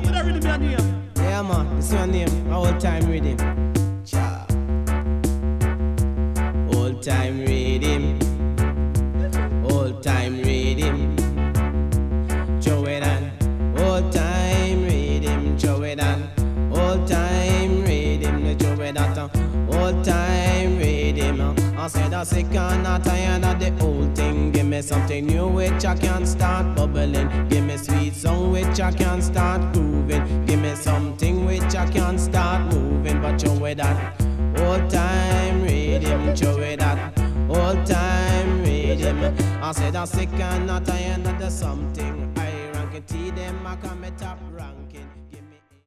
with that rhythm your name. Yeah man, this is my name, my old time rhythm. Cha. Old time rhythm. Old time rhythm. Joe it on. Old time rhythm. Joe it on. Old time rhythm. Joe it on. Old time rhythm. I said I sick and not tired of the old thing. Give me something new which I can start bubbling. Give me sweet song which I can start grooving. Give me something which I can start moving. But show it that old time rhythm. Show it that old time rhythm. I said I sick and not tired of the something. I rank it T them I come top.